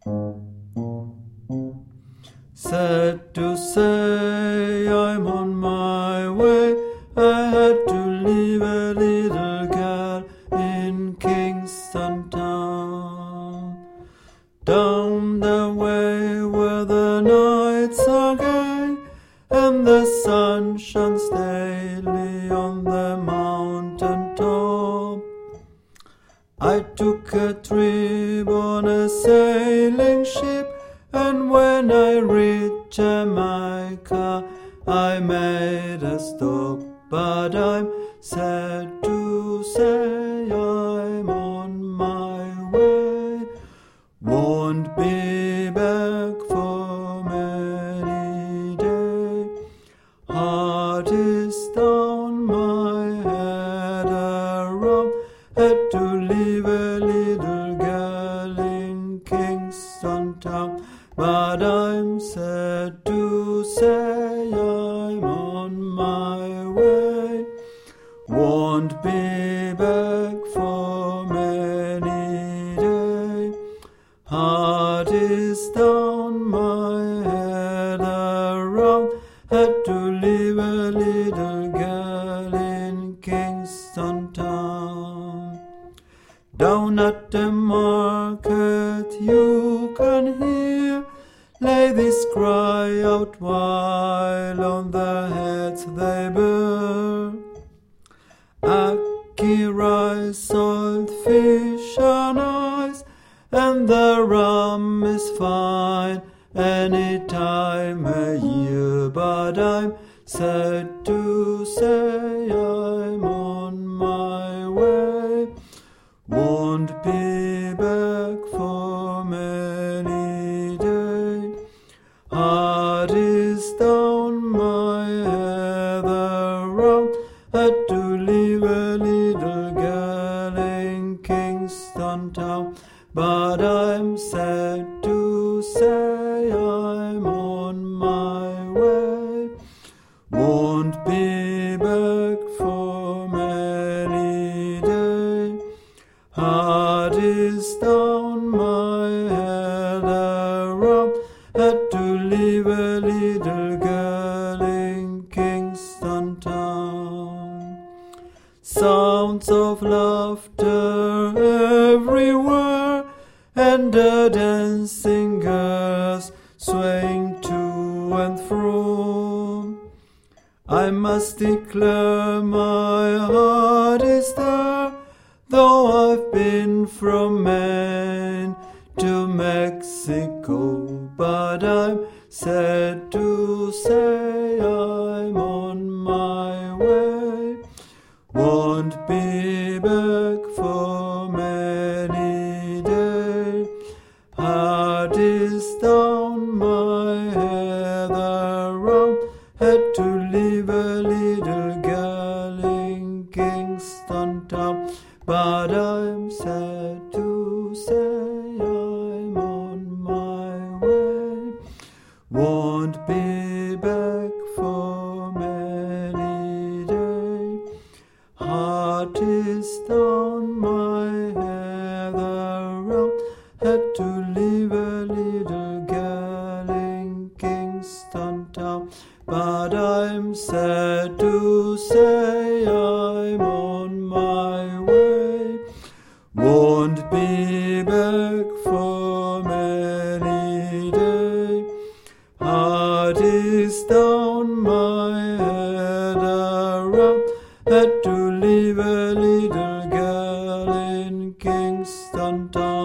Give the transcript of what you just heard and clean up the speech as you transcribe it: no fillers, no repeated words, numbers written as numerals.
Sad to say, I'm on my way. I had to leave a little girl in Kingston Town. Down the way where the nights are gay and the sun shines daily on the mountain top. I took a trip on a sailing ship, and when I reached Jamaica, I made a stop. But I'm sad to say I'm on my way. Won't be back for many days. Heart is down, my head around. Had to leave a little girl in Kingston Town. But I'm sad to say I'm on my way. Won't be back for many days. Heart is down, my head around. Had to leave a little girl in Kingston Town. Down at the market you can hear ladies cry out while on their heads they bear ackee rice, salt fish and ice, and the rum is fine any time of year. But I'm sad to say I'm on my way. Won't be back for many days. Heart is down, my head around. Had to leave a little girl in Kingston Town. But I'm sad to say I'm on my way. Won't be back for many days. Heart is down, my head around. Had to leave a little girl in Kingston Town. Sounds of laughter everywhere, and the dancing girls swaying to and fro. I must declare my heart is there, though I've been from Maine to Mexico. But I'm sad to say I'm on my way. Won't be back for many days. Heart is down, my head around. Had to leave a little girl in Kingston Town. But I'm sad to say I'm on my way. Won't be back for many days. Heart is down, my head around. Had to leave a little girl in Kingston Town. But I'm sad to say I'm on my way. Won't be back for many days. Heart is down, my head around. Had to leave a little girl in Kingston Town.